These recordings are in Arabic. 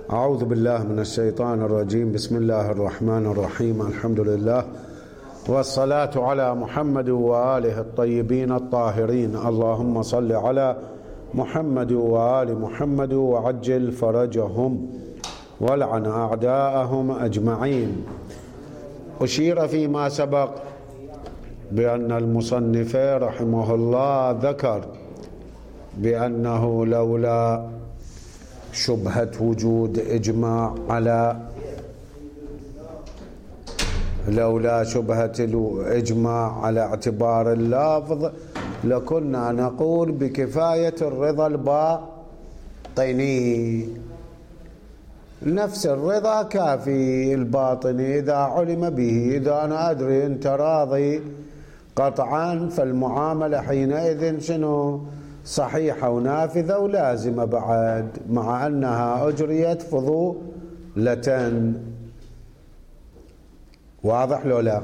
أعوذ بالله من الشيطان الرجيم. بسم الله الرحمن الرحيم. الحمد لله والصلاة على محمد وآله الطيبين الطاهرين. اللهم صل على محمد وآل محمد وعجل فرجهم والعن أعداءهم أجمعين. أشير فيما سبق بأن المصنف رحمه الله ذكر بأنه لولا شبهة وجود إجماع على اعتبار اللفظ لكنا نقول بكفاية الرضا الباطني. نفس الرضا كافي الباطني إذا علم به. إذا أنا أدري أنت راضي قطعا فالمعاملة حينئذ شنو؟ صحيحة ونافذة ولازمة بعد، مع أنها أجريت فضولة. واضح لو لا؟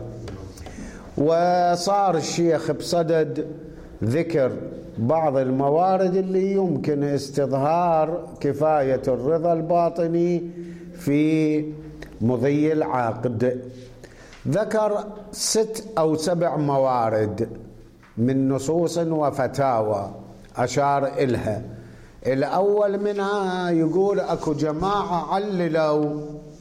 وصار الشيخ بصدد ذكر بعض الموارد اللي يمكن استظهار كفاية الرضا الباطني في مضي العقد. ذكر 6 أو 7 موارد من نصوص وفتاوى أشار إلها. الأول منها يقول أكو جماعة عللوا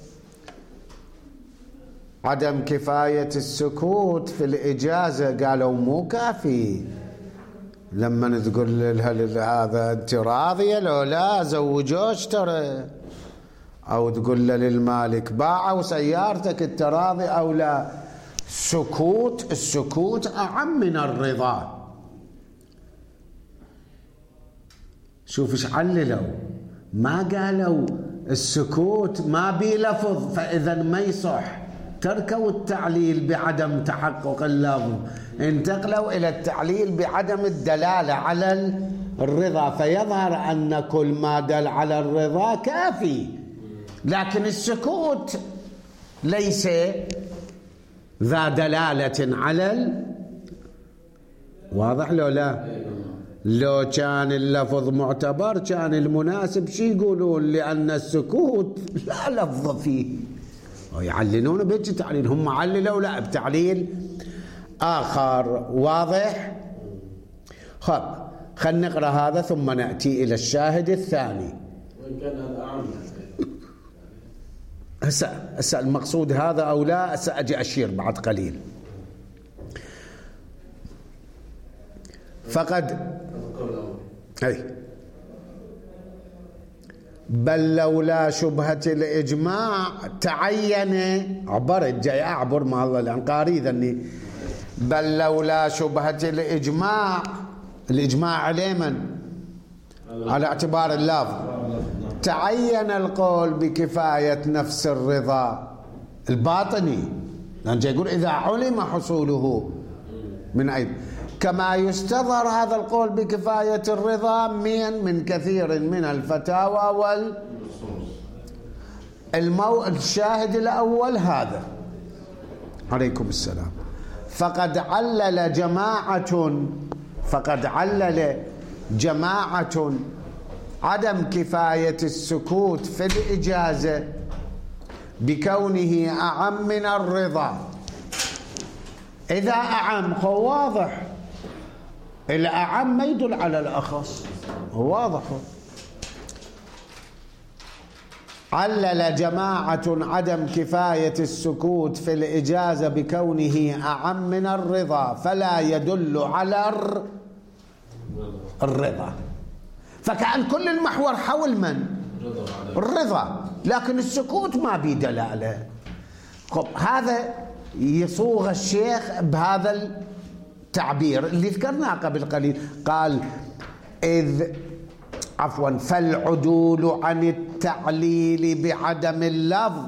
عدم كفاية السكوت في الإجازة، قالوا مو كافي. لما تقول لها هذا أنت راضية لو لا زوجوش ترى، أو تقول له للمالك باعوا سيارتك أنت راضي أو لا. السكوت أعم من الرضا. شوف ايش عللوا، ما قالوا السكوت ما بي لفظ فإذا ما يصح، تركوا التعليل بعدم تحقق اللفظ، انتقلوا إلى التعليل بعدم الدلالة على الرضا، فيظهر أن كل ما دل على الرضا كافي، لكن السكوت ليس ذا دلالة على واضح لو لا؟ لو كان اللفظ معتبر كان المناسب شي يقولون، لأن السكوت لا لفظ فيه، ويعللون بيجي تعليل، هم عللوا لا بتعليل آخر. واضح؟ خب خلنا نقرأ هذا ثم نأتي إلى الشاهد الثاني. وإن كان هذا أعم هسه المقصود هذا أو لا، هسه أجي أشير بعد قليل. فقد بل لولا شبهة الإجماع تعين، عبرت جاي أعبر مع الله الآن قاري ذني. بل لولا شبهة الإجماع على من؟ على اعتبار اللفظ. تعين القول بكفاية نفس الرضا الباطني، لأن جاي يقول إذا علم حصوله من أين، كما يستظهر هذا القول بكفاية الرضا من كثير من الفتاوى الشاهد الأول هذا. عليكم السلام. فقد علل جماعة عدم كفاية السكوت في الإجازة بكونه أعم من الرضا. إذا أعم هو واضح، الأعم ما يدل على الأخص، واضح. علل جماعة عدم كفاية السكوت في الإجازة بكونه أعم من الرضا فلا يدل على الرضا، فكأن كل المحور حول من؟ الرضا، لكن السكوت ما بي دلالة. خب هذا يصوغ الشيخ بهذا التعبير اللي ذكرناه قبل قليل، قال فالعدول عن التعليل بعدم اللفظ،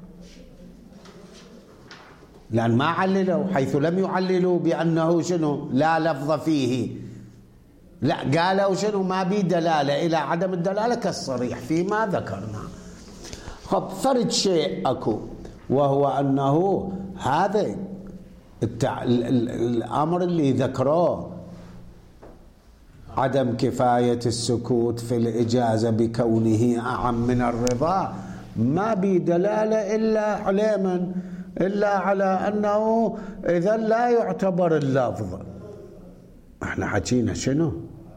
لأن ما عللوا، حيث لم يعللوا بأنه شنو لا لفظ فيه، لا قالوا شنو ما بي دلالة إلى عدم الدلالة كالصريح فيما ذكرنا. خب فرد شيء أكو، وهو أنه هذا الأمر اللي ذكروه عدم كفاية السكوت في الإجازة بكونه أعم من الرضا ما بدلالة إلا على من؟ إلا على أنه إذا لا يعتبر اللفظ. احنا حكينا شنو؟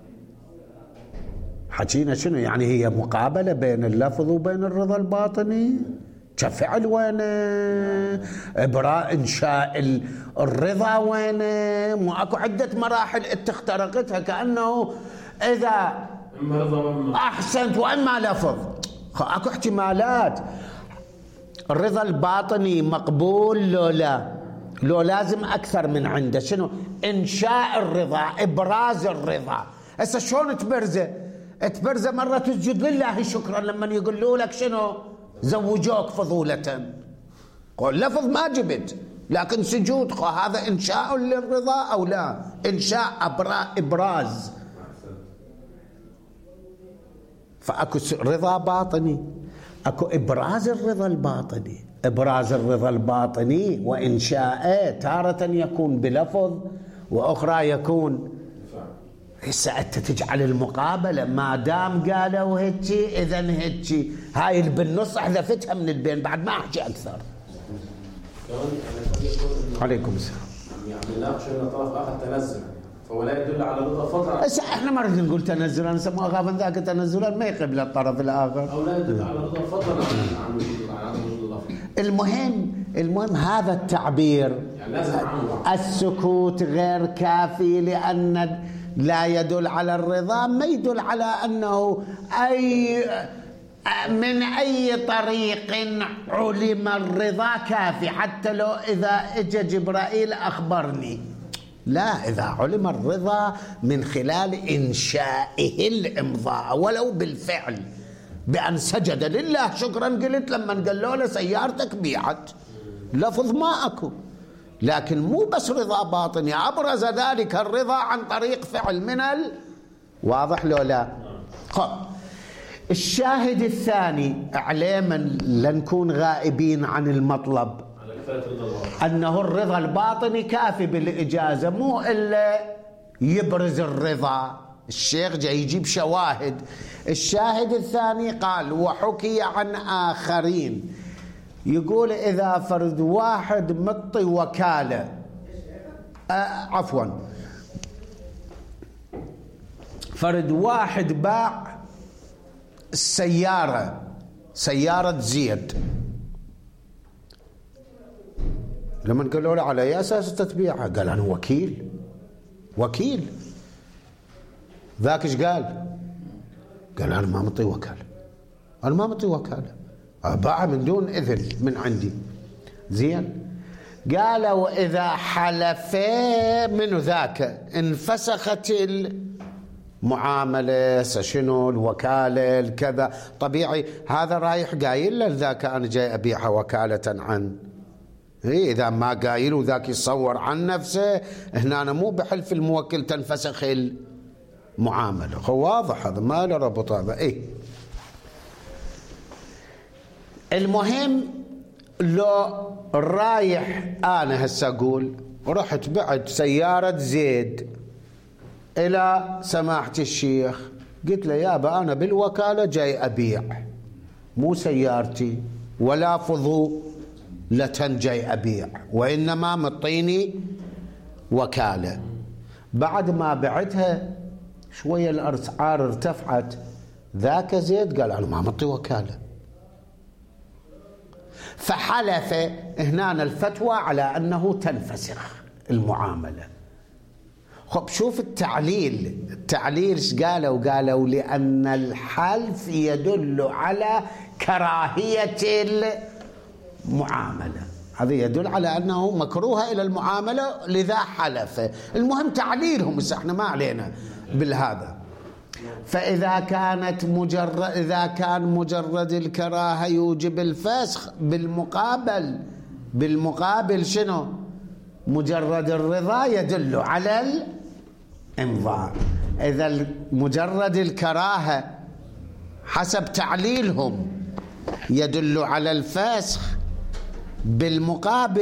حكينا شنو؟ يعني هي مقابلة بين اللفظ وبين الرضا الباطني. كفعل وينه؟ إبراء إنشاء الرضا وينه؟ مو أكو عدة مراحل أنت اخترقتها كأنه إذا أحسنت وإما لفظ. أكو احتمالات. الرضا الباطني مقبول لو لا؟ لو لازم أكثر من عنده شنو؟ إنشاء الرضا، إبراز الرضا. هسه شلون تبرزه؟ تبرزه مرة تسجد لله شكرا لما يقولوا لك شنو؟ زوجوك فضولة. قول لفظ ما جبت لكن سجود، هذا إنشاء للرضا أو لا؟ إنشاء إبراز. فأكو رضا باطني، أكو إبراز الرضا الباطني. إبراز الرضا الباطني وإنشاءه تارة يكون بلفظ وأخرى يكون. هسه أنت تجعل المقابلة ما دام قالوا هيجي إذن هيجي. هاي اللي بالنص أحذفتها من البين بعد ما أحكي أكثر. عليكم السلام. يعني ناقش أن طرف آخر تنزل فهو لا يدل على رضا فترة. هسه احنا ما نريد نقول تنزلا، نسموها غابا ذاك تنزلا ما يقبل الطرف الآخر. أو لا يدل على رضا فترة عن وجود اللفظ. المهم هذا التعبير يعني السكوت غير كافي لأن لا يدل على الرضا، ما يدل على أنه من أي طريق علم الرضا كافي. حتى لو إذا اجى جبرائيل أخبرني، لا، إذا علم الرضا من خلال إنشائه الإمضاء ولو بالفعل بأن سجد لله شكرا. قلت لما قالوا له سيارتك بيعت، لفظ ما أكو، لكن مو بس رضا باطني، أبرز ذلك الرضا عن طريق فعل من واضح لو لا؟ خب الشاهد الثاني عليما لنكون غائبين عن المطلب، أنه الرضا الباطني كافي بالإجازة، مو إلا يبرز الرضا. الشيخ جاي يجيب شواهد. الشاهد الثاني قال وحكي عن آخرين، يقول إذا فرد واحد مطي وكالة فرد واحد باع سيارة زيد، لما قالوا له على أي أساس تتبيعها؟ قال أنا وكيل. ذاك ايش قال؟ قال أنا ما مطي وكالة، أباعها من دون إذن من عندي. زين، قالوا إذا حلف من ذاك انفسخت المعاملة، شنو الوكالة الكذا. طبيعي هذا رايح قايل له ذاك أنا جاي أبيعها وكالة عن. إذا ما قايل وذاك يصور عن نفسه، هنا أنا مو بحلف الموكل تنفسخ المعاملة. هو واضح هذا، ما له ربط هذا. المهم لو رايح أنا هسه أقول رحت بعت سيارة زيد إلى سماحة الشيخ، قلت له يابا أنا بالوكالة جاي أبيع، مو سيارتي ولا فضولة جاي أبيع، وإنما مطيني وكالة. بعد ما بعتها شوية الأسعار ارتفعت، ذاك زيد قال أنا ما مطي وكالة، فحلف. هنا الفتوى على أنه تنفسخ المعاملة. خب شوف التعليل ايش قالوا لأن الحلف يدل على كراهية المعاملة، هذا يدل على أنه مكروه إلى المعاملة لذا حلف. المهم تعليلهم، بس احنا ما علينا بالهذا. فإذا كان مجرد الكراهة يوجب الفسخ، بالمقابل شنو؟ مجرد الرضا يدل على الإمضاء. إذا مجرد الكراهة حسب تعليلهم يدل على الفسخ،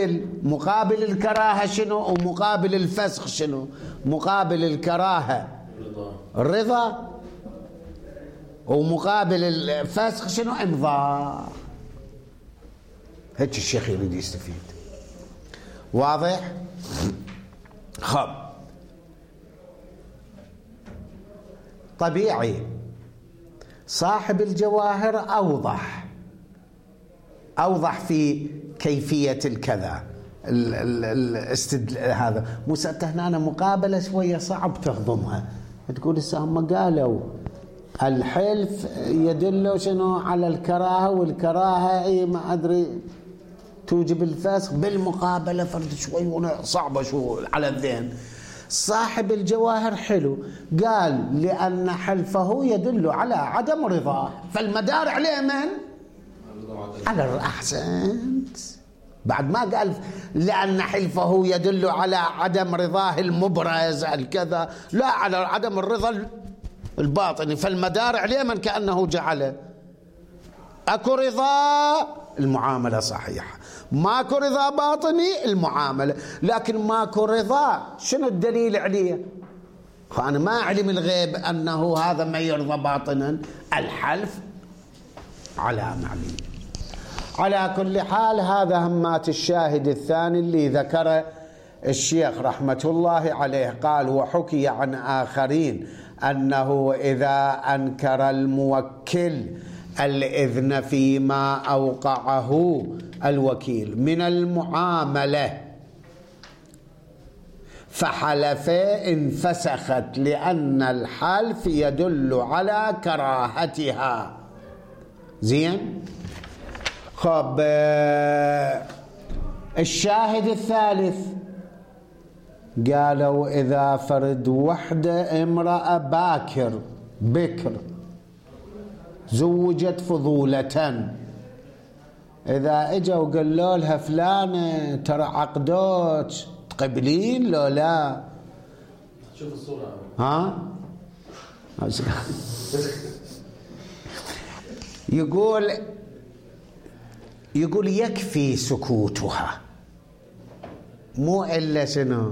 مقابل الكراهة شنو؟ ومقابل الفسخ شنو؟ مقابل الكراهة الرضا، ومقابل الفسخ شنو؟ إمضاء. هيك الشيخ يريد يستفيد. واضح؟ خب طبيعي صاحب الجواهر أوضح في كيفية الكذا هذا. موسى هنا مقابلة شوية صعب تهضمها. تقول هسه هم قالوا الحلف يدل شنو؟ على الكراهة، والكراهة ما أدري توجب الفسخ. بالمقابلة فرد شوي صعبة شو على الذهن. صاحب الجواهر حلو، قال لأن حلفه يدل على عدم رضاه، فالمدار عليه من؟ على أحسنت. بعد ما قال لأن حلفه يدل على عدم رضاه المبرز الكذا، لا، على عدم الرضا الباطني، فالمدار عليه من؟ كأنه جعله أكو رضا المعاملة صحيحة، ماكو رضا باطني المعاملة. لكن ماكو رضا شنو الدليل عليه؟ فأنا ما أعلم الغيب أنه هذا ما يرضى باطنا، الحلف على معلوم. على كل حال هذا همات الشاهد الثاني اللي ذكره الشيخ رحمة الله عليه. قال وحكي عن آخرين أنه إذا أنكر الموكل الإذن فيما أوقعه الوكيل من المعاملة فحلف انفسخت، لأن الحلف يدل على كراهتها. زين. خب الشاهد الثالث قالوا إذا فرد وحدة امرأة بكر زوجت فضولة، إذا اجوا وقالوا لها فلانة ترى عقدوك، تقبلين لو لا؟ شوف الصورة. ها يقول يكفي سكوتها، مو إلا شنو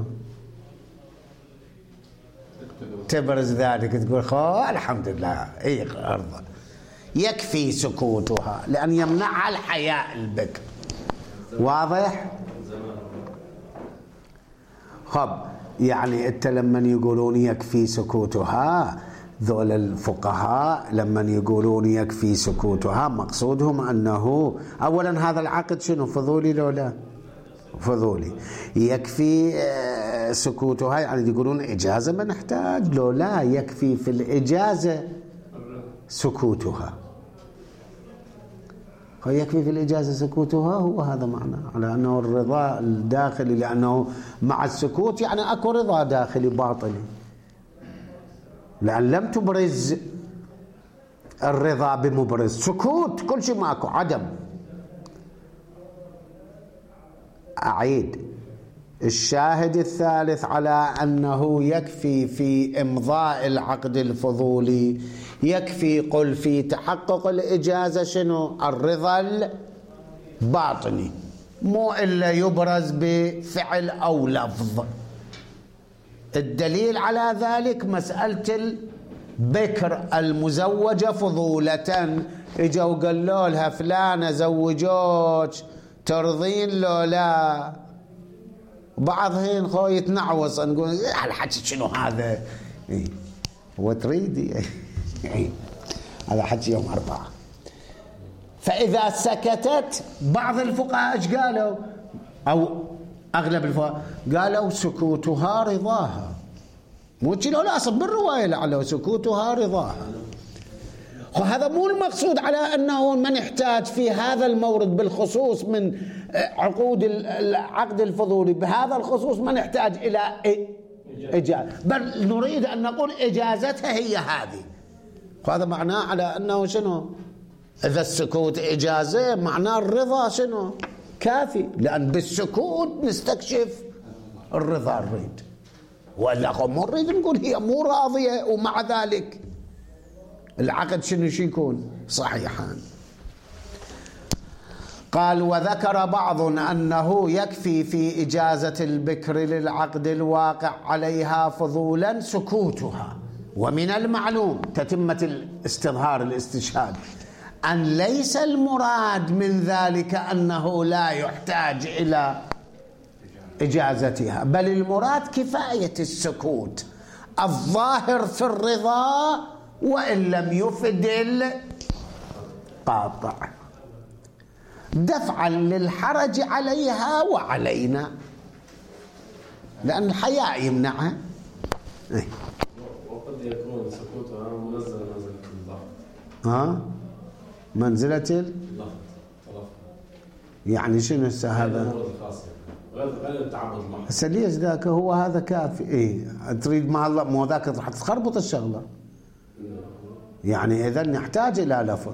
تبرز ذلك، تقول الحمد لله أرضى. يكفي سكوتها لأن يمنعها الحياء البكر. واضح؟ خب يعني أنت لما يقولون يكفي سكوتها، ذول الفقهاء لما يقولون يكفي سكوتها مقصودهم أنه أولا هذا العقد شنو؟ فضولي لو لا؟ فضولي. يكفي سكوتها يعني يقولون إجازة ما نحتاج، لو لا يكفي في الإجازة سكوتها. يكفي في الإجازة سكوتها، هو هذا معنى على أنه الرضا الداخلي، لأنه مع السكوت يعني أكو رضا داخلي باطني، لأن لم تبرز الرضا بمبرز، سكوت كل شيء ماكو، عدم. أعيد الشاهد الثالث على أنه يكفي في إمضاء العقد الفضولي، يكفي قل في تحقق الإجازة شنو؟ الرضا الباطني، مو إلا يبرز بفعل أو لفظ. الدليل على ذلك مسألة البكر المزوجة فضولة، اجوا قالوا لها فلانة زوجوك ترضين لو لا؟ بعضهن خو يتنعوص، نقول الحكي شنو هذا؟ هو تريدي هذا حكي يوم 4. فإذا سكتت، بعض الفقهاء ايش قالوا؟ أو أغلب الفقهاء قالوا سكوتها رضاها، مو شيء لا أصل بالرواية لعله سكوتها رضاها. وهذا مو المقصود على أنه ما نحتاج في هذا المورد بالخصوص من عقود العقد الفضولي، بهذا الخصوص ما نحتاج إلى إجازة، بل نريد أن نقول إجازتها هي هذه. وهذا معناه على أنه شنو؟ إذا السكوت إجازة معناه الرضا شنو؟ كافي، لأن بالسكوت نستكشف الرضا نريد، وإلا مو نريد نقول هي مو راضية ومع ذلك العقد شنو يكون؟ صحيحان. قال وذكر بعض أنه يكفي في إجازة البكر للعقد الواقع عليها فضولا سكوتها، ومن المعلوم تتمة الاستظهار الاستشهاد أن ليس المراد من ذلك أنه لا يحتاج إلى إجازتها، بل المراد كفاية السكوت الظاهر في الرضا وإن لم يفد القاطع، دفعا للحرج عليها وعلينا، لأن الحياء يمنعها. وقد يكون سكوتها منزل منزلة اللفظ. منزلة اللفظ. يعني شنو هذا؟ غير التعبد المحض. هسه ليش ذاك هو هذا كافي؟ تريد مع الله مو ذاك راح تخربط الشغله. يعني اذا نحتاج الى لفظ.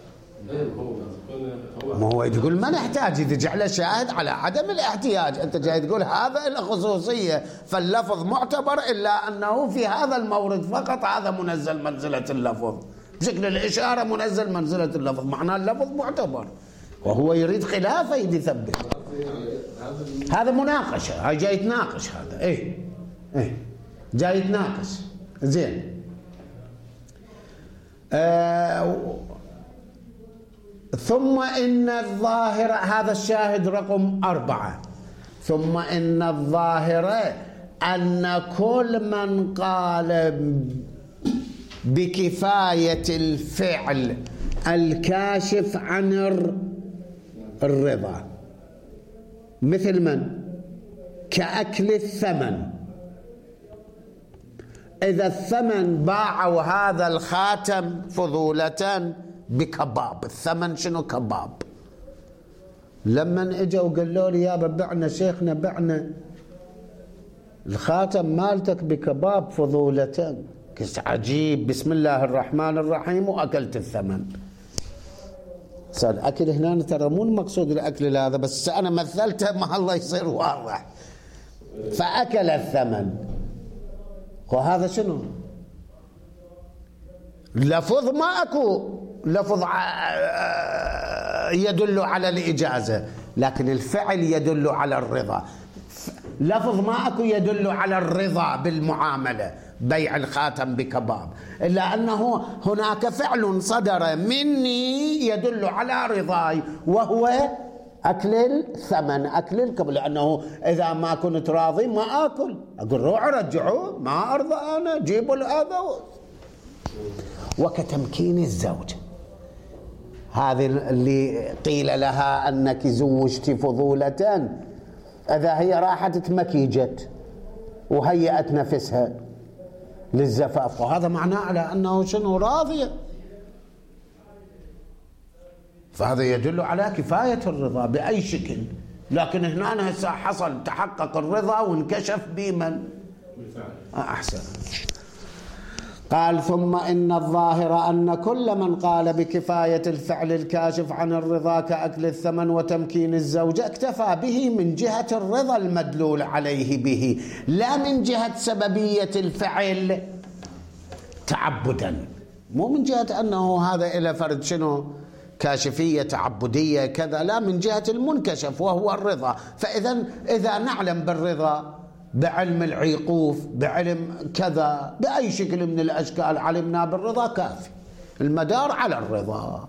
ما هو تقول ما نحتاج، اذا جعل شاهد على عدم الاحتياج، انت جاي تقول هذا له خصوصيه فاللفظ معتبر، الا انه في هذا المورد فقط هذا منزل منزله اللفظ، بشكل الاشاره منزل منزله اللفظ، معناه اللفظ معتبر، وهو يريد خلافه يثبت. هذا مناقشه، هاي جاي يتناقش هذا. ايه جاي يتناقش. زين. ثم إن الظاهر، هذا الشاهد رقم 4. ثم إن الظاهر أن كل من قال بكفاية الفعل الكاشف عن الرضا، مثل من؟ كأكل الثمن. إذا الثمن باعوا هذا الخاتم فضولة بكباب، الثمن شنو؟ كباب. لما اجوا وقالوا لي يابا بعنا شيخنا بعنا الخاتم مالتك بكباب فضولة، قلت عجيب، بسم الله الرحمن الرحيم، وأكلت الثمن. صار أكل هنا ترى مو المقصود الأكل هذا، بس أنا مثلته مع الله يصير واضح. فأكل الثمن، وهذا شنو؟ لفظ ما أكو لفظ يدل على الإجازة، لكن الفعل يدل على الرضا. لفظ ما أكو يدل على الرضا بالمعاملة، بيع الخاتم بكباب، إلا أنه هناك فعل صدر مني يدل على رضاي، وهو أكل الثمن، أكل الكباب، لأنه إذا ما كنت راضي ما أكل، أقول روح رجعوه، ما أرضى أنا، جيبوا هذا. وكتمكين الزوج، هذه اللي قيل لها أنك زوجت فضولة، إذا هي راحت تمكيجت وهيأت نفسها للزفاف، وهذا معناه على أنه شنو؟ راضية، فهذا يدل على كفاية الرضا بأي شكل. لكن هنا هسه حصل تحقق الرضا وانكشف بمن؟ أحسن. قال ثم إن الظاهر أن كل من قال بكفاية الفعل الكاشف عن الرضا كأكل الثمن وتمكين الزوجة اكتفى به من جهة الرضا المدلول عليه به، لا من جهة سببية الفعل تعبدا، مو من جهة أنه هذا إلى فرد شنو كاشفية تعبدية كذا، لا، من جهة المنكشف وهو الرضا. إذا نعلم بالرضا بعلم العيقوف، بعلم كذا، بأي شكل من الأشكال علمنا بالرضا كافي، المدار على الرضا.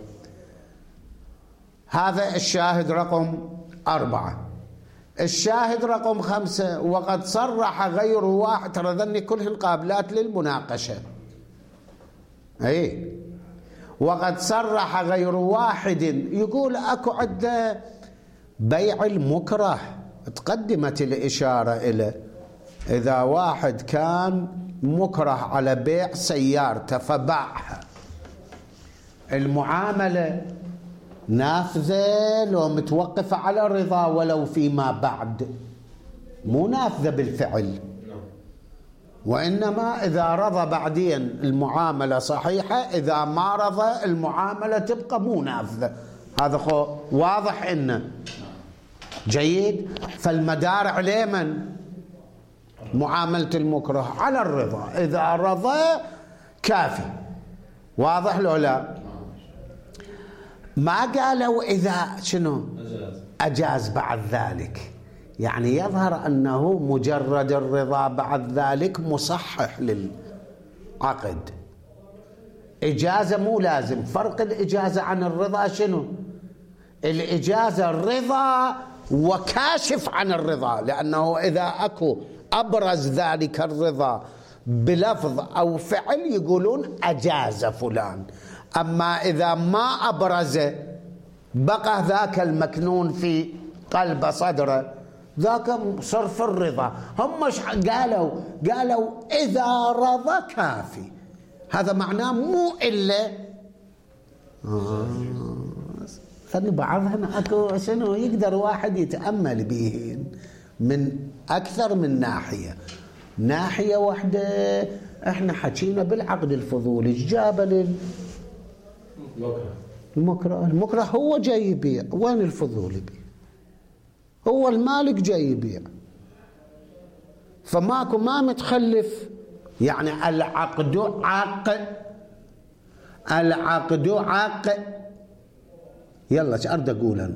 هذا الشاهد رقم 4. الشاهد رقم 5: وقد صرح غير واحد، ترى ذني كلهن قابلات للمناقشة. وقد صرح غير واحد، يقول أكو عدة بيع المكره، تقدمت الإشارة إلى إذا واحد كان مكره على بيع سيارته فباعها، المعاملة نافذة لو متوقفة على الرضا ولو فيما بعد، مو نافذة بالفعل، وإنما إذا رضى بعدين المعاملة صحيحة، إذا ما رضى المعاملة تبقى مو نافذة. هذا واضح إنه جيد. فالمدار عليه من؟ معاملة المكره على الرضا، إذا رضى كافي. واضح لو لا؟ ما قالوا إذا شنو أجاز بعد ذلك، يعني يظهر أنه مجرد الرضا بعد ذلك مصحح عقد. إجازة مو لازم. فرق الإجازة عن الرضا شنو؟ الإجازة الرضا وكاشف عن الرضا، لأنه إذا أكو أبرز ذلك الرضا بلفظ أو فعل يقولون أجاز فلان. أما إذا ما أبرز بقى ذاك المكنون في قلب صدره، ذاك صرف الرضا. هم قالوا إذا رضى كافي. هذا معناه مو إلا خلي بعضهن أكو شنو يقدر واحد يتأمل بهن من أكثر من ناحية واحدة. احنا حكينا بالعقد الفضولي جاب المكره هو جاي يبيع. وين الفضول يبيع؟ هو المالك جاي يبيع، فماكو ما متخلف. يعني العقد عقد. يلا ايش اريد اقول انا؟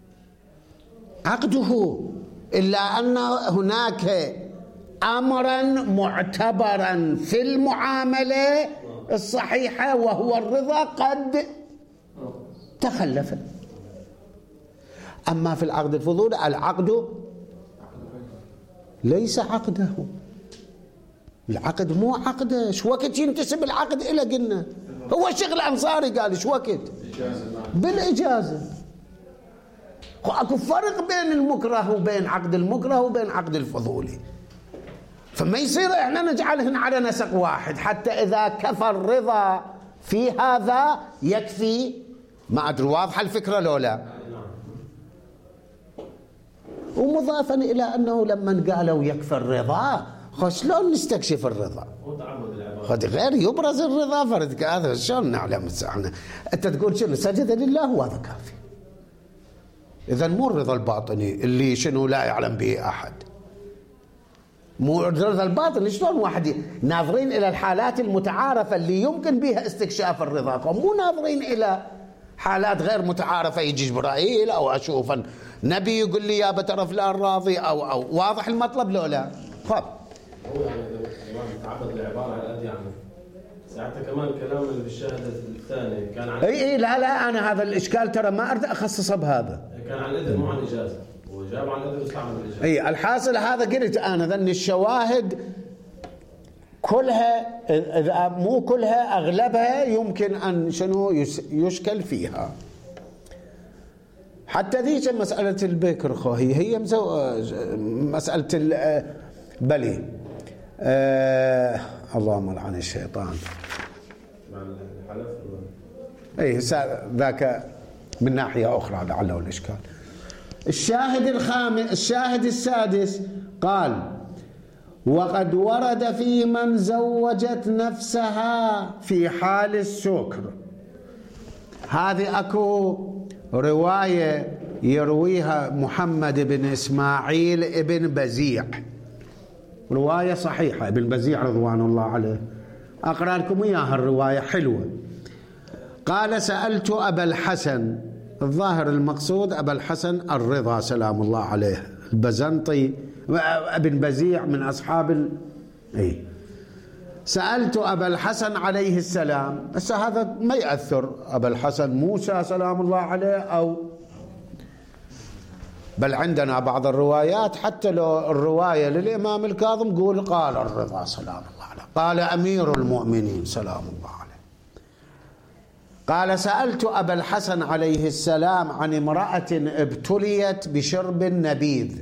عقده، الا ان هناك امرا معتبرا في المعامله الصحيحه وهو الرضا قد تخلف. اما في العقد الفضولي العقد ليس عقده. العقد مو عقده. شو وقت ينتسب العقد إلى قلنا؟ هو الشيخ الأنصاري قال شو وقت؟ بالإجازة. اكو فرق بين المكره وبين عقد المكره وبين عقد الفضولي. فما يصير احنا نجعلهن على نسق واحد، حتى إذا كفى الرضا في هذا يكفي. ما أدري واضحة الفكرة لو لا؟ ومضافا إلى أنه لما قالوا يكفى الرضا، شلون نستكشف الرضا؟ خد غير يبرز الرضا فرد هذا شلون نعلم؟ أنت تقول شنو؟ سجد لله وهذا كافي. إذن مو الرضا الباطني اللي شنو لا يعلم به أحد. مو الرضا الباطني. شلون واحد ناظرين إلى الحالات المتعارفة اللي يمكن بها استكشاف الرضا، مو ناظرين إلى حالات غير متعارفة. يجي جبرائيل أو أشوف نبي يقول لي يا بتر فلان راضي أو واضح المطلب لو لا؟ خب هو يعني الإمام تعبد العبارة على قد يعني ساعتها كمان كلام اللي بالشاهد الثاني كان عن لا أنا هذا الإشكال ترى ما أريد أخصصه بهذا. كان عن الإذن مو عن إجازة، وجاب عن الإذن واستعمل الإجازة. الحاصل هذا قلت أنا ذن الشواهد كلها، إذا مو كلها أغلبها يمكن أن شنو يشكل فيها. حتى ذيك مسألة البكر خوهي هي مسألة بلي اللهم لعن الشيطان. ذاك من ناحية أخرى لعله الإشكال. الشاهد السادس قال: وقد ورد في من زوجت نفسها في حال السكر. هذه أكو رواية يرويها محمد بن إسماعيل ابن بزيع، رواية صحيحة. ابن بزيع رضوان الله عليه أقرأ لكم إياها، الرواية حلوة. قال: سألت أبا الحسن، الظاهر المقصود أبا الحسن الرضا سلام الله عليه البزنطي، ابن بزيع من أصحاب سألت أبا الحسن عليه السلام. بس هذا ما يأثر، أبا الحسن موسى سلام الله عليه أو بل عندنا بعض الروايات حتى لو الرواية للإمام الكاظم قول قال الرضا سلام الله عليه، قال أمير المؤمنين سلام الله عليه. قال: سألت أبا الحسن عليه السلام عن امرأة ابتليت بشرب النبيذ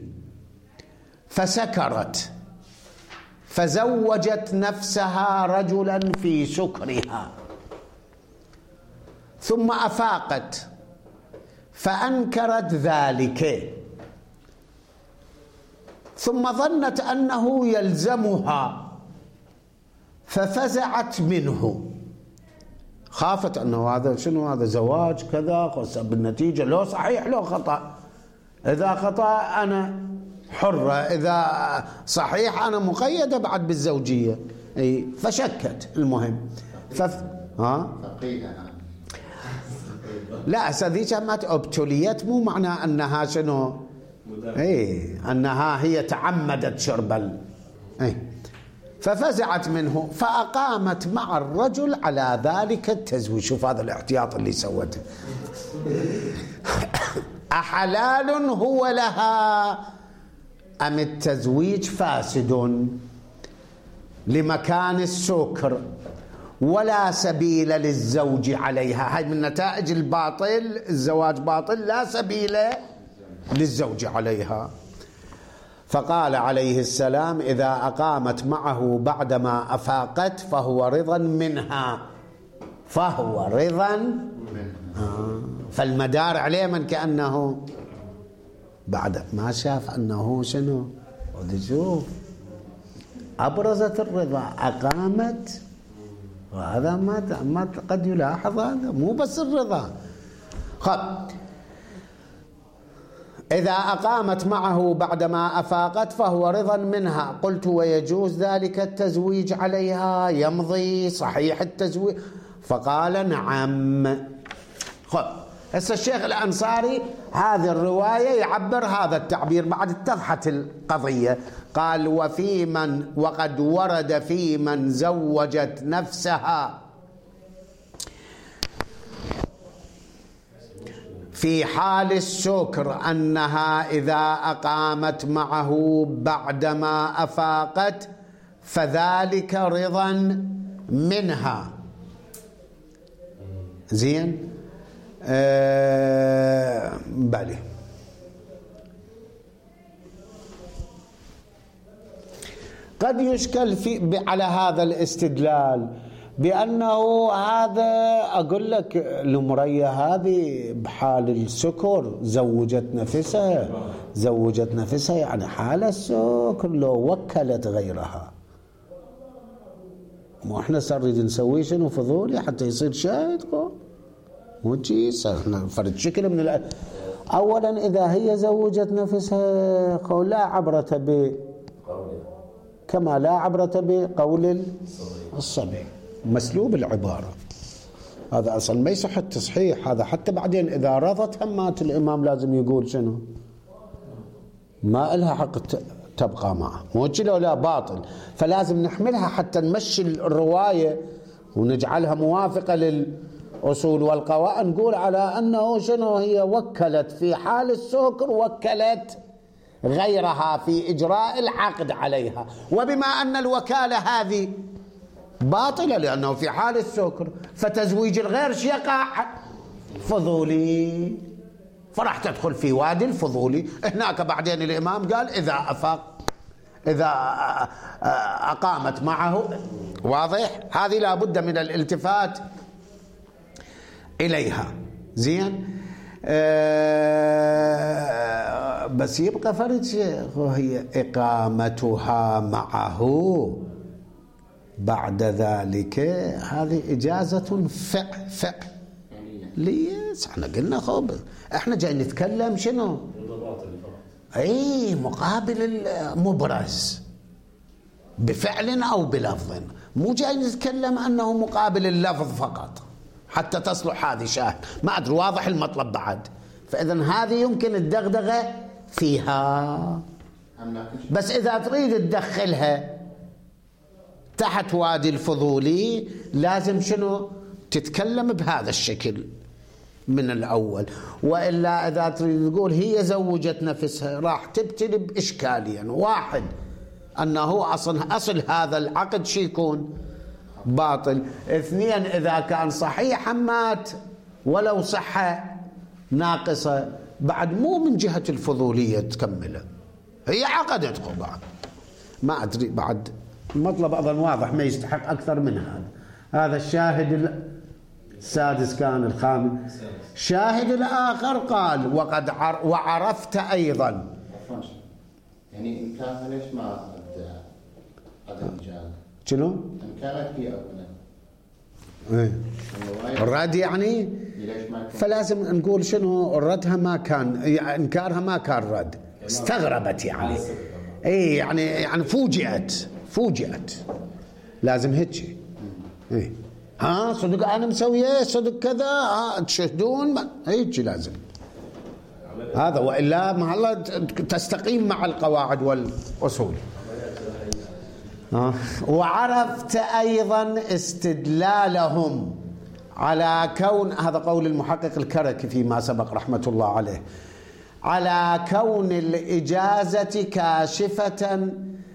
فسكرت فزوجت نفسها رجلا في سكرها، ثم أفاقت فأنكرت ذلك، ثم ظنت أنه يلزمها ففزعت منه، خافت أنه هذا شنو، هذا زواج كذا بالنتيجة لو صحيح لو خطأ. إذا خطأ أنا حرة، إذا صحيح أنا مقيدة بعد بالزوجية. فشكت. المهم لا سذيك ما ابتليت مو معنى أنها شنو أنها هي تعمدت شرب ففزعت منه فأقامت مع الرجل على ذلك التزويج. شوف هذا الاحتياط اللي سوته. أحلال هو لها أم التزويج فاسد لمكان السكر ولا سبيل للزوج عليها. هاي من نتائج الباطل، الزواج باطل، لا سبيل للزوج عليها. فقال عليه السلام: إذا أقامت معه بعدما أفاقت فهو رضا منها، فهو رضا منها. فالمدار عليه من كأنه بعد ما شاف أنه شنو، شوف أبرزت الرضا، أقامت. وهذا ما قد يلاحظ، هذا مو بس الرضا. خب إذا أقامت معه بعدما أفاقت فهو رضا منها. قلت: ويجوز ذلك التزويج عليها؟ يمضي صحيح التزويج؟ فقال: نعم. خب هسه الشيخ الأنصاري هذه الرواية يعبر هذا التعبير بعد اتضحت القضية. قال: وفي من وقد ورد في من زوجت نفسها في حال السكر أنها إذا أقامت معه بعدما أفاقت فذلك رضا منها. زين. بلى. قد يشكل على هذا الاستدلال بأنه هذا، أقول لك المرية هذه بحال السكر زوجت نفسها يعني حال السكر لو وكلت غيرها. مو احنا نريد نسوي شنو فضولي حتى يصير شاهد؟ مو جيس احنا فرد شكل من اولا اذا هي زوجت نفسها لا عبرة ب كما لا عبرة بقول الصبي، مسلوب العبارة. هذا اصلا ما يصح التصحيح هذا. حتى بعدين اذا رضت همات الامام لازم يقول شنو، ما لها حق تبقى معه، مو لو لا باطل. فلازم نحملها حتى نمشي الرواية ونجعلها موافقة للأصول والقواعد، نقول على أنه شنو هي وكلت في حال السكر، وكلت غيرها في إجراء العقد عليها. وبما أن الوكالة هذه باطلة لأنه في حال السكر، فتزويج الغير يقع فضولي، فراح تدخل في وادي الفضولي. هناك بعدين الإمام قال إذا أفاق، إذا أقامت معه. واضح؟ هذه لا بد من الالتفات إليها. زين. بس يبقى فرد شيء، هي إقامتها معه بعد ذلك هذه إجازة ليس. احنا قلنا خب احنا جاي نتكلم شنو، اي مقابل المبرز بفعل او بلفظ، مو جاي نتكلم انه مقابل اللفظ فقط حتى تصلح هذه شاهد. ما ادري واضح المطلب بعد. فاذا هذه يمكن الدغدغه فيها، بس اذا تريد تدخلها تحت وادي الفضولي لازم شنو تتكلم بهذا الشكل من الأول. وإلا إذا تريد تقول هي زوجت نفسها راح تبتلي بإشكالين: واحد أنه أصل هذا العقد شي يكون باطل، اثنين إذا كان صحيح مات ولو صحة ناقصة بعد مو من جهة الفضولية تكمله، هي عقدت بعد. ما أدري بعد المطلب أظن واضح، ما يستحق أكثر من هذا. هذا الشاهد السادس كان الخامس. شاهد الآخر قال: وعرفت أيضا. يعني إن كان ليش ما عدم إجازة؟ شنو؟ إن كانت هي أولا الرد يعني فلازم نقول شنو ردها ما كان، إنكارها ما كان رد، استغربت يعني اي يعني فوجئت لازم هيك. اي صدق انا مسويه، صدق كذا، تشهدون هيك لازم هذا، والا ما الله تستقيم مع القواعد والاصول. وعرفت أيضا استدلالهم على كون، هذا قول المحقق الكركي فيما سبق رحمة الله عليه، على كون الإجازة كاشفة.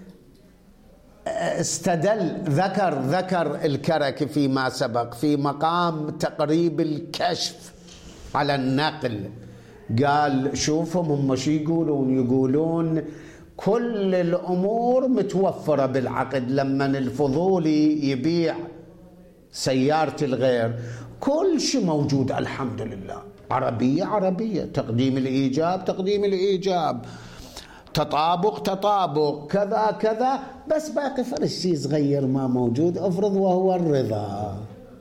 استدل ذكر الكركي فيما سبق في مقام تقريب الكشف على النقل. قال شوفهم هم شو يقولون كل الأمور متوفرة بالعقد. لما الفضولي يبيع سيارة الغير كل شيء موجود الحمد لله، عربية، تقديم الإيجاب، تطابق كذا، بس باقي فرق شيء صغير ما موجود، افرض وهو الرضا.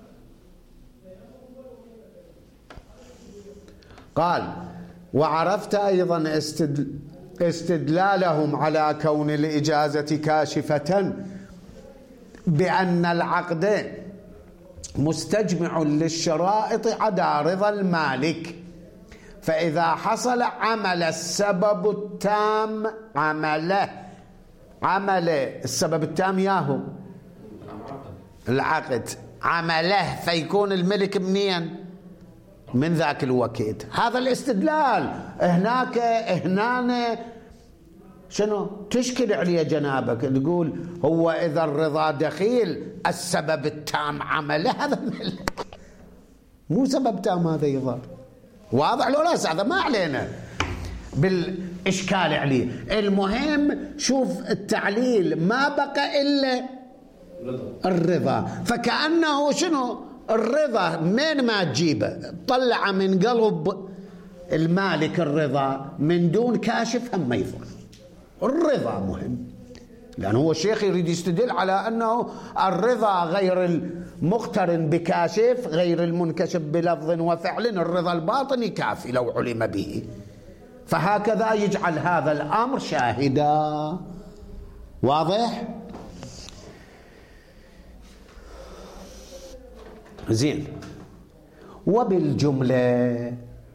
قال وعرفت أيضا استدلالهم على كون الإجازة كاشفة بأن العقد مستجمع للشرائط عدا رضا المالك، فإذا حصل عمل السبب التام عمل السبب التام ياهو العقد عمله، فيكون الملك منين؟ من ذاك الوقت. هذا الاستدلال. هنا شنو تشكل عليه جنابك؟ تقول هو إذا الرضا دخيل السبب التام عمله، هذا مو سبب تام، هذا يظهر واضح لو لا؟ هذا ما علينا بالإشكال عليه. المهم شوف التعليل ما بقى إلا الرضا. فكأنه شنو الرضا من ما تجيبه طلع من قلب المالك الرضا من دون كاشف هم ما يضر. الرضا مهم، لأنه هو الشيخ يريد يستدل على أنه الرضا غير المقترن بكاشف، غير المنكشف بلفظ وفعل، الرضا الباطني كافي لو علم به. فهكذا يجعل هذا الأمر شاهدا. واضح؟ زين. وبالجملة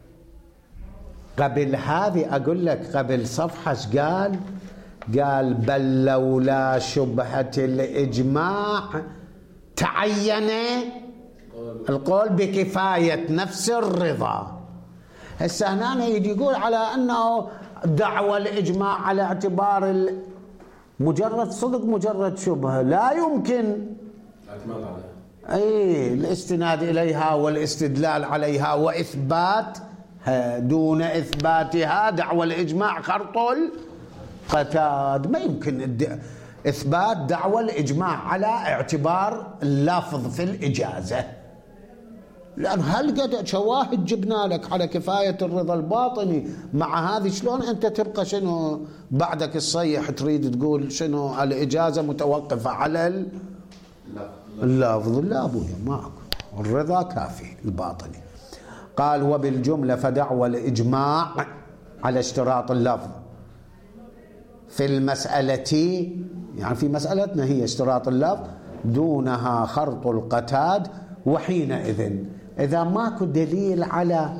قبل هذه أقول لك قبل صفحة قال بل لولا شبهة الإجماع تعين القول بكفاية نفس الرضا. هسه هنا يجي يقول على أنه دعوى الإجماع على اعتبار مجرد صدق مجرد شبهة لا يمكن الاستناد إليها والاستدلال عليها وإثبات دون إثباتها. دعوى الإجماع خرط القتاد، ما يمكن إثبات دعوى الإجماع على اعتبار اللفظ في الإجازة، لأن هل قد شواهد جبنا لك على كفاية الرضا الباطني مع هذه، شلون أنت تبقى شنو بعدك الصيح تريد تقول شنو الإجازة متوقفة على اللفظ؟ لا أبويا ماكو، الرضا كافي الباطني. قال وبالجملة فدعوى الإجماع على اشتراط اللفظ في المسألة، يعني في مسألتنا هي اشتراط اللفظ، دونها خرط القتاد. وحينئذ إذا ماكو دليل على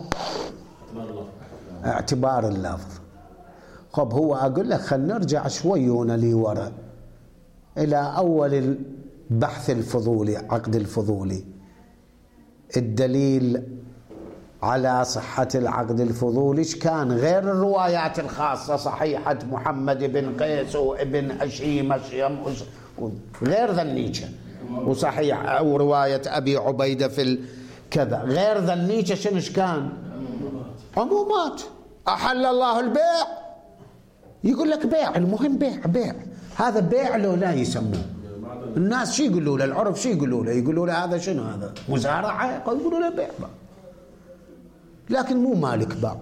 اعتبار اللفظ، خب هو أقول لك خلينا نرجع شويون لي وراء إلى أول البحث الفضولي، عقد الفضولي. الدليل على صحة العقد الفضولي إيش كان غير الروايات الخاصة، صحيحة محمد بن قيس وابن أشيم غير ذنيشة، وصحيح أو رواية أبي عبيدة في كذا غير ذنيشة، شنوش كان؟ عمومات. أحل الله البيع، يقول لك بيع، المهم بيع. هذا بيع لو لا يسموه الناس شي يقولوا له، العرف شي يقولوا له؟ يقولوا له هذا شنو؟ هذا مزارعة، يقولوا له بيع، لكن مو مالك باع.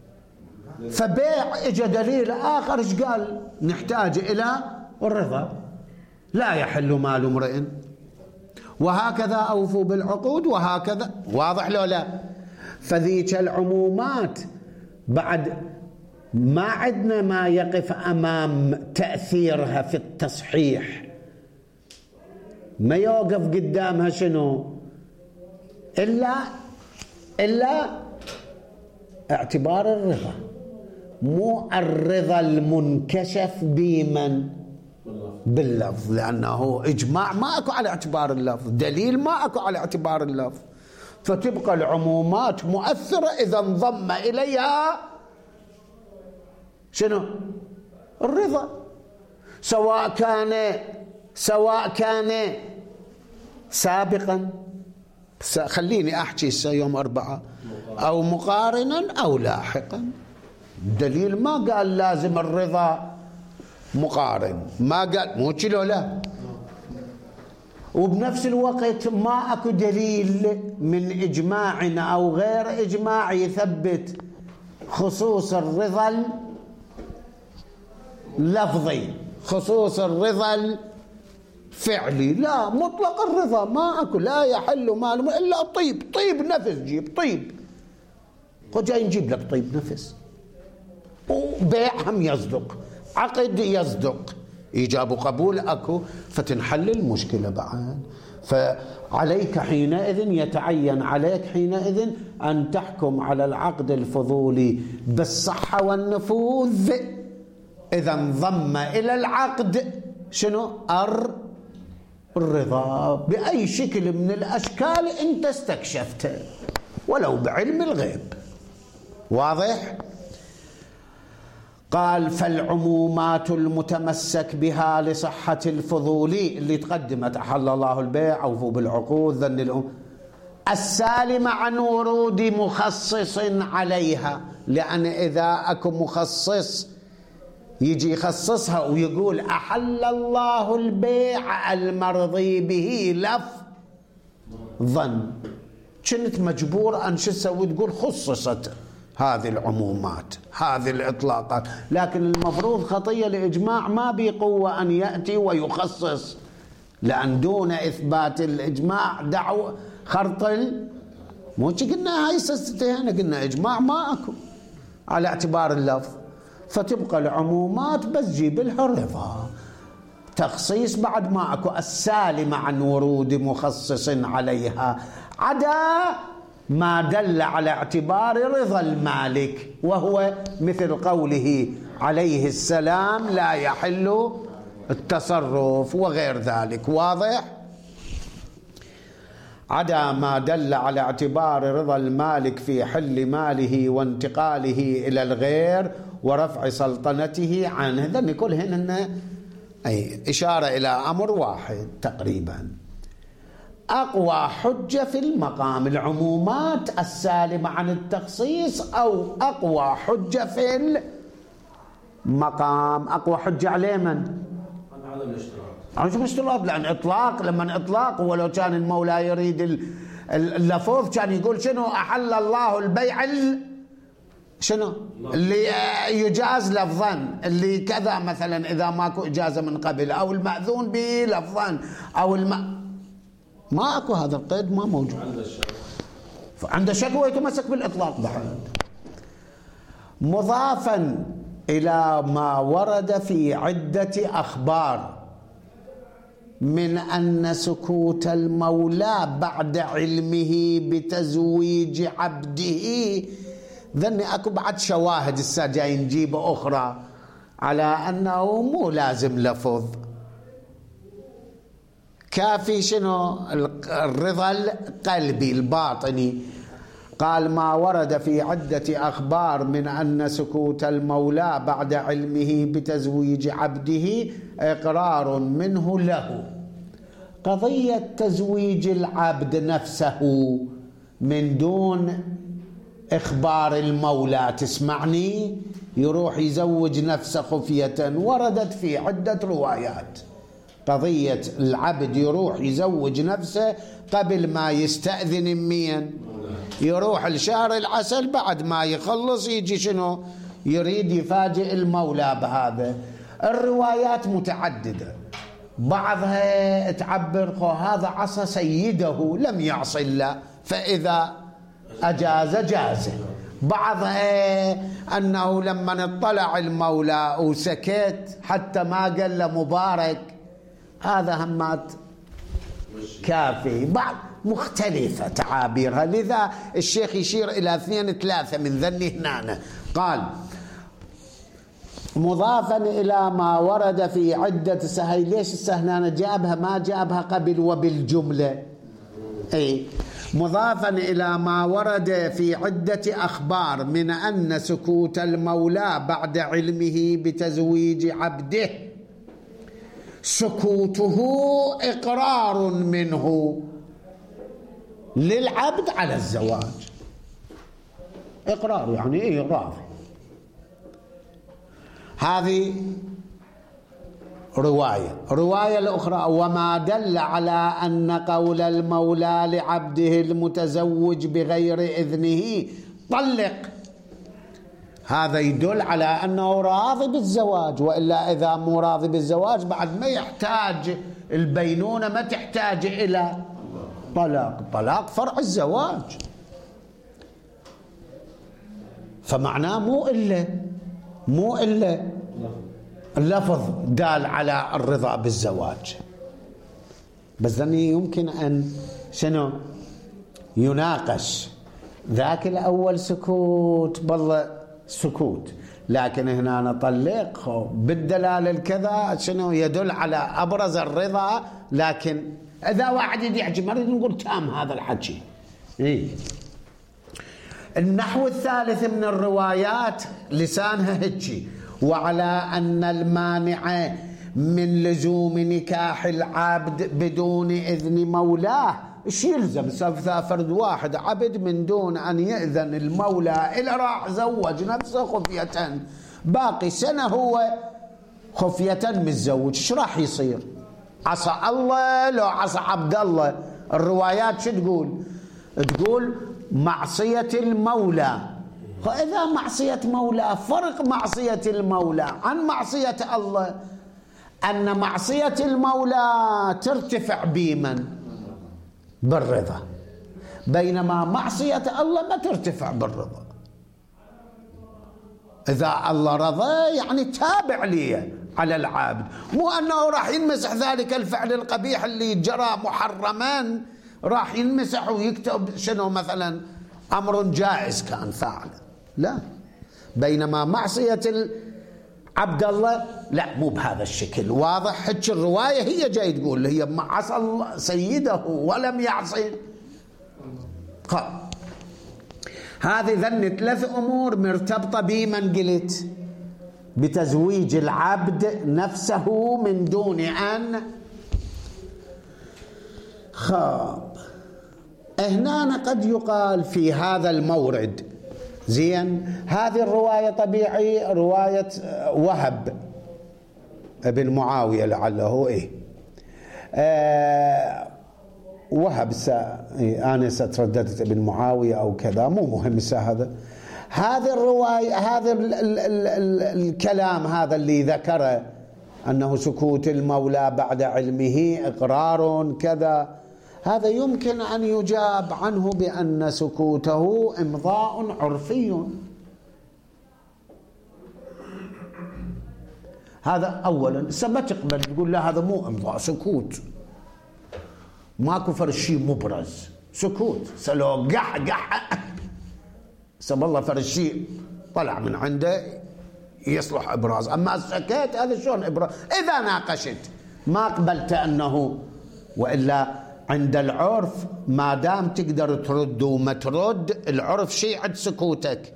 فبيع اجى دليل آخر ايش قال؟ نحتاج إلى الرضا، لا يحل مال امرئ، وهكذا أوفوا بالعقود، وهكذا. واضح لو لا؟ فذيك العمومات بعد ما عندنا ما يقف أمام تأثيرها في التصحيح، ما يوقف قدامها شنو إلا اعتبار الرضا، مو الرضا المنكشف بمن باللفظ، لأنه إجماع ما أكو على اعتبار اللفظ، دليل ما أكو على اعتبار اللفظ، فتبقى العمومات مؤثرة إذا انضم إليها شنو؟ الرضا، سواء كان سابقا، خليني أحكي يوم 4 أو مقارنا أو لاحقا. الدليل ما قال لازم الرضا مقارن، ما قال مو كيلو لا. وبنفس الوقت ما أكو دليل من إجماع أو غير إجماع يثبت خصوص الرضا اللفظي، خصوص الرضا الفعلي، لا، مطلق الرضا ما أكو، لا يحل مال إلا طيب نفس، جيب طيب، جاي نجيب لك طيب نفس، وبيع هم يصدق، عقد يصدق، إيجاب وقبول أكو، فتنحل المشكلة بعد. فعليك حينئذ، يتعين عليك حينئذ أن تحكم على العقد الفضولي بالصحة والنفوذ إذا انضم إلى العقد شنو؟ الرضا بأي شكل من الأشكال أنت استكشفته، ولو بعلم الغيب. واضح؟ قال فالعمومات المتمسك بها لصحة الفضولي اللي تقدمت، أحل الله البيع، أوفوا بالعقود، ذن السالمة عن ورود مخصص عليها، لأن إذا أكو مخصص يجي يخصصها ويقول أحل الله البيع المرضي به لفظا، كنت مجبور أن شو تسوي؟ تقول خصصت هذه العمومات، هذه الإطلاقات، لكن المفروض خطية الإجماع ما بقوة أن يأتي ويخصص، لأن دون إثبات الإجماع دعوة خرط مو قلنا هاي استهانة، قلنا إجماع ما أكو على اعتبار اللفظ، فتبقى العمومات بس جيب لها الرضا، تخصيص بعد ما أكو، السالمة عن ورود مخصص عليها، عدا ما دل على اعتبار رضا المالك، وهو مثل قوله عليه السلام لا يحل التصرف وغير ذلك. واضح؟ عدا ما دل على اعتبار رضا المالك في حل ماله وانتقاله إلى الغير ورفع سلطنته عنه. ذن كلهن أي إشارة إلى أمر واحد تقريبا. أقوى حجة في المقام العمومات السالمة عن التخصيص، أو أقوى حجة في المقام، أقوى حجة عليه من؟ عدم الاشتراط. عدم الاشتراط، لأن إطلاق، لما إطلاق ولو كان المولى يريد اللفظ كان يقول شنو؟ أحل الله البيع شنو؟ اللي يجاز لفظا، اللي كذا مثلا إذا ماكو إجازة من قبل، أو المأذون به لفظا، أو ما أكو هذا القيد، ما موجود. عند الشكوى يتمسك بالإطلاق بعد. مضافا إلى ما ورد في عدة أخبار من أن سكوت المولى بعد علمه بتزويج عبده، ذني أكو بعد شواهد الساجين نجيب أخرى على أنه مو لازم لفظ، كافي شنو؟ الرضا القلبي الباطني. قال ما ورد في عدة أخبار من أن سكوت المولى بعد علمه بتزويج عبده إقرار منه له. قضية تزويج العبد نفسه من دون إخبار المولى، تسمعني؟ يروح يزوج نفسه خفية، وردت في عدة روايات. قضية العبد يروح يزوج نفسه قبل ما يستأذن مين؟ يروح لشهر العسل، بعد ما يخلص يجي شنو؟ يريد يفاجئ المولى بهذا. الروايات متعددة، بعضها تعبر هذا عصى سيده لم يعص الله فإذا أجاز جازه، بعضها أنه لما اطلع المولى وسكت حتى ما قال له مبارك، هذا همات كافي. بعض مختلفة تعابيرها، لذا الشيخ يشير إلى 2 3 من ذني هنا. قال مضافا إلى ما ورد في عدة سهي. ليش السهنانة جابها ما جابها قبل وبالجملة؟ أي مضافا إلى ما ورد في عدة أخبار من أن سكوت المولى بعد علمه بتزويج عبده سكوته إقرار منه للعبد على الزواج. إقرار يعني إيه؟ راضي. هذه رواية الأخرى: وما دل على أن قول المولى لعبده المتزوج بغير إذنه طلق، هذا يدل على أنه راضي بالزواج، وإلا إذا مو راضي بالزواج بعد ما يحتاج البينونة، ما تحتاج إلى طلاق فرع الزواج. فمعناه مو إلا اللفظ دال على الرضا بالزواج. بس ذني يمكن أن يناقش ذاك الأول سكوت بالله سكوت، لكن هنا نطلق بالدلالة الكذا يدل على أبرز الرضا. لكن إذا واحد يعجب مريض نقول تام هذا الحكي. النحو الثالث من الروايات لسانها هيك: وعلى أن المانع من لزوم نكاح العبد بدون إذن مولاه. ايش يلزم؟ فرد واحد عبد من دون أن يأذن المولى إلى راح زوج نفسه خفية، باقي سنة هو خفية متزوج، ايش راح يصير؟ عصى الله لو عصى عبد الله. الروايات شو تقول معصية المولى. فإذا معصية مولى، فرق معصية المولى عن معصية الله أن معصية المولى ترتفع بمن؟ بالرضا، بينما معصية الله ما ترتفع بالرضا. إذا الله رضى يعني تابع لي على العابد، مو أنه راح ينمسح ذلك الفعل القبيح اللي جرى محرما راح ينمسح ويكتب مثلا أمر جائز كان فاعل، لا. بينما معصية عبد الله لا، مو بهذا الشكل. واضح؟ هيك الرواية هي جاي تقول هي عصى سيده ولم يعصي. هذه ذن 3 أمور مرتبطة بمن قلت بتزويج العبد نفسه من دون أن خاب. هنا قد يقال في هذا المورد زين هذه الرواية طبيعي رواية وهب ابن معاوية لعله وهب أنا سترددت ابن معاوية أو كذا، مو مهم هذه الرواية، هذا الكلام هذا اللي ذكره أنه سكوت المولى بعد علمه إقرار كذا، هذا يمكن أن يجاب عنه بأن سكوته إمضاء عرفي. هذا أولا. ما تقبل تقول لا هذا مو إمضاء، سكوت، ماكو فرشي مبرز، سكوت. سلو قح سب الله فرشي طلع من عنده يصلح إبراز، أما السكت هذا شلون إبراز؟ إذا ناقشت ما قبلت أنه، وإلا عند العرف ما دام تقدر ترد وما ترد، العرف شيء عند سكوتك.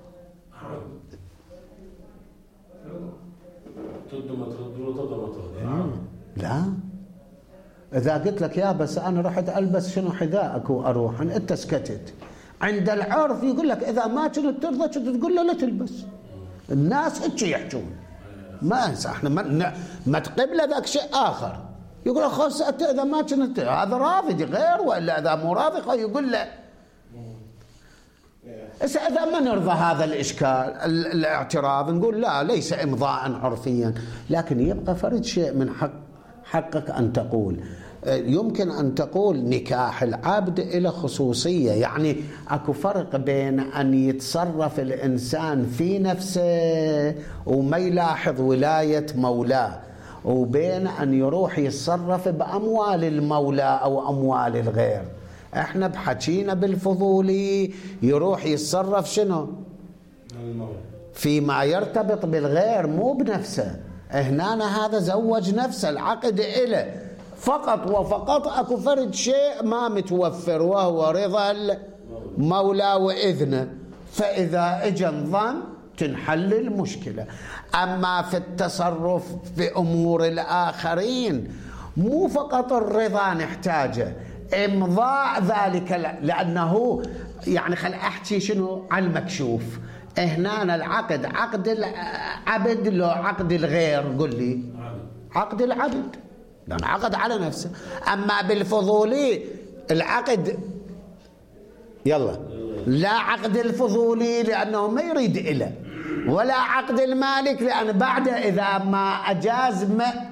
ترد وما ترد وترد وما ترد. لا، إذا قلت لك يا بس أنا رحت ألبس حذائك وأروح، أنت سكتت، عند العرف يقول لك إذا ما كنت ترضى كنت تقول له لا تلبس. الناس هيك يحجون، ما انسى احنا ما تقبل ذاك شيء آخر. يقول خلاص إذا ما كنت هذا راضي غير، وإلا إذا مو راضي يقول له. إذا ما نرضى هذا الإشكال الاعتراض نقول لا ليس إمضاء عرفيا، لكن يبقى فرد شيء من حقك أن تقول. يمكن أن تقول نكاح العبد إلى خصوصية، يعني أكو فرق بين أن يتصرف الإنسان في نفسه وما يلاحظ ولاية مولاه، وبين أن يروح يتصرف بأموال المولى أو أموال الغير. احنا بحكينا بالفضولي يروح يتصرف فيما يرتبط بالغير مو بنفسه. هنا هذا زوج نفسه، العقد إله فقط وفقط، أكو فرد شيء ما متوفر وهو رضا المولى وإذنه، فإذا اجى نظام تنحل المشكلة. أما في التصرف بأمور الآخرين مو فقط الرضا نحتاجه، إمضاء ذلك، لأنه يعني خل أحكي شنو على المكشوف. هنا العقد عقد العبد لو عقد الغير؟ قل لي عقد العبد، لأن عقد على نفسه. أما بالفضولي العقد يلا لا عقد الفضولي لأنه ما يريد إله، ولا عقد المالك لأن بعد إذا ما أجاز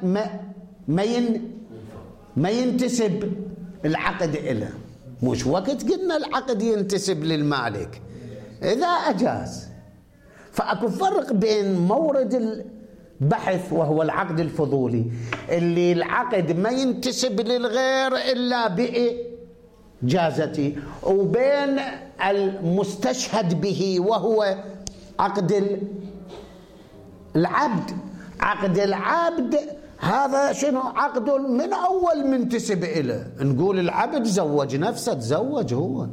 ما ينتسب العقد إله. مش وقت قلنا العقد ينتسب للمالك إذا أجاز. فأكو فرق بين مورد البحث وهو العقد الفضولي اللي العقد ما ينتسب للغير إلا بإجازته، وبين المستشهد به وهو عقد العبد. عقد العبد هذا شنو؟ عقد من أول منتسب إله. نقول العبد زوج نفسه، تزوج هو،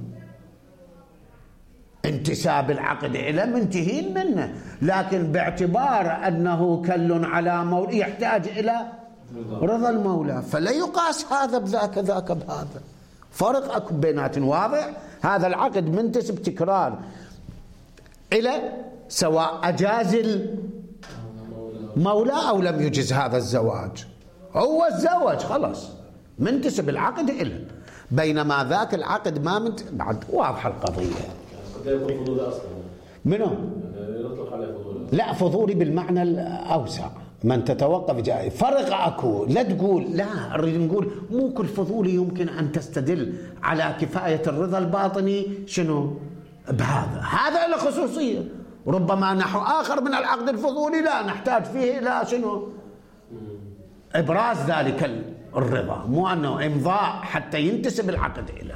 انتساب العقد إلى منتهين منه، لكن باعتبار أنه كل على مولى يحتاج إلى رضا المولى، فلا يقاس هذا بذاك ذاك بهذا. فرق أكو بيناتهم واضح. هذا العقد منتسب تكرار إلى سواء أجاز المولى أو لم يجز هذا الزواج، هو الزواج خلاص منتسب العقد إلى، بينما ذاك العقد ما بعد. واضحة القضية. قد يكون فضولي أصلا منو؟ يطلق عليه فضولي. لا، فضولي بالمعنى الأوسع، من تتوقف جاي. فرق أكو، لا تقول لا، نريد نقول مو كل فضولي يمكن أن تستدل على كفاية الرضا الباطني شنو بهذا. هذا له خصوصية، ربما نحو آخر من العقد الفضولي لا نحتاج فيه إلى شنو إبراز ذلك الرضا، مو أنه إمضاء حتى ينتسب العقد إلى.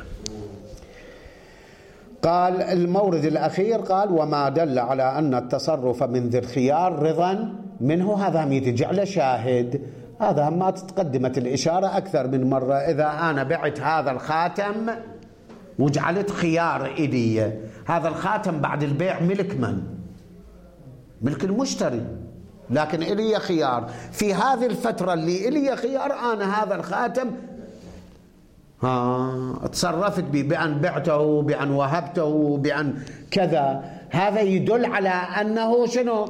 قال المورد الأخير قال وما دل على أن التصرف من ذي الخيار رضا منه، هذا يتجعل شاهد. هذا ما تقدمت الإشارة أكثر من مرة. إذا أنا بعت هذا الخاتم وجعلت خيار إلي، هذا الخاتم بعد البيع ملك من؟ ملك المشتري، لكن إلي خيار. في هذه الفترة اللي إلي خيار أنا هذا الخاتم تصرفت به بأن بعته، بأن وهبته، بأن كذا. هذا يدل على أنه شنو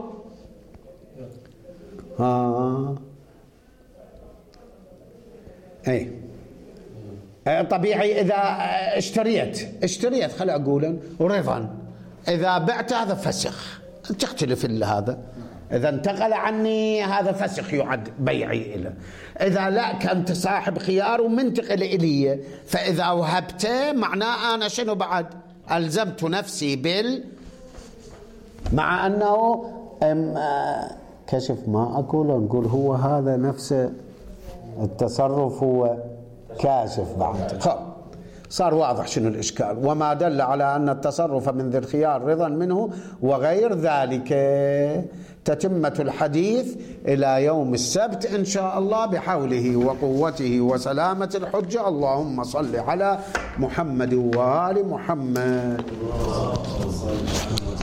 أي طبيعي. إذا اشتريت خل أقول رضا، إذا بعت هذا فسخ، تختلف هذا. إذا انتقل عني هذا فسخ يعد بيعي إله. إذا لا كنت صاحب خيار ومنتقل إلي، فإذا وهبته معناه أنا شنو بعد ألزمت نفسي مع أنه كشف ما أقول نقول هو هذا نفس التصرف هو كاشف بعد. صار واضح شنو الإشكال. وما دل على أن التصرف من ذي الخيار رضا منه وغير ذلك. تتمة الحديث إلى يوم السبت إن شاء الله بحوله وقوته وسلامة الحجة. اللهم صل على محمد وآل محمد.